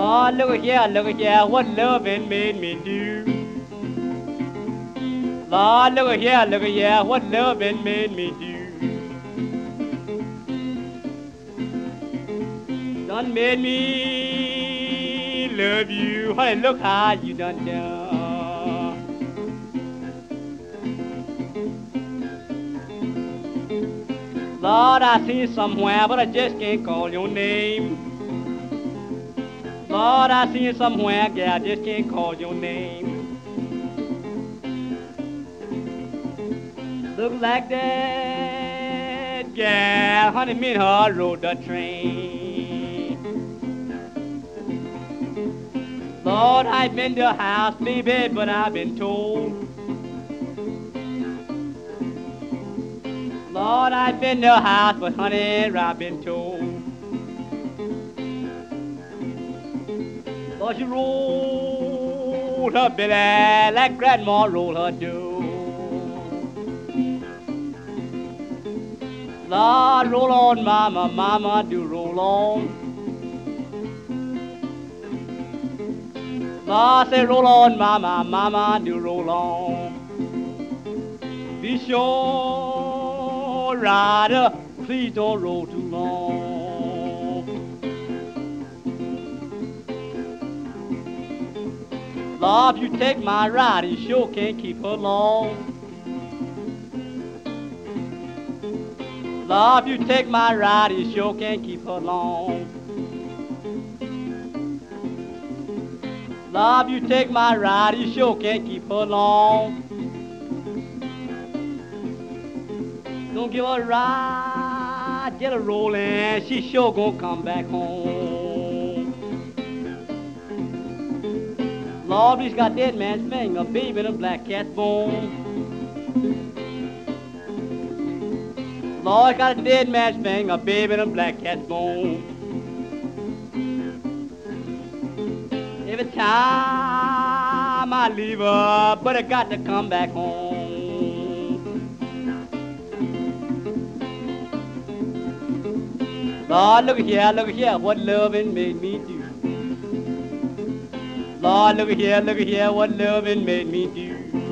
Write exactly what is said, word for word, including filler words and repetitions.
Lord, look at here, look at here, what loving made me do. Lord, look at here, look at here, what loving made me do. Done made me love you, honey, look how you done done. Lord, I see you somewhere, but I just can't call your name. Lord, I see you somewhere, yeah, I just can't call your name. Look like that gal, honey, me and her rode the train. Lord, I've been to a house, baby, but I've been told. Lord, I've been to a house, but honey, I've been told. Lord, she rolled her belly like grandma rolled her dough. Lord, roll on, mama, mama, do roll on. Lord, say roll on, mama, mama, do roll on. Be sure, rider, please don't roll too long. Lord, if you take my ride, you sure can't keep her long. Lord, if you take my ride, you sure can't keep her long. Lord, if you take my ride, you sure can't keep her long. Don't give her a ride, get her rolling, she sure gonna come back home. Lord, he's got dead man's finger, baby, and a black cat's bone. Lord, got a dead man's finger, a baby, and a black cat's bone. Every time I leave her, but I got to come back home. Lord, look at here, look at here, what loving made me do. Lord, look at here, look at here, what loving made me do.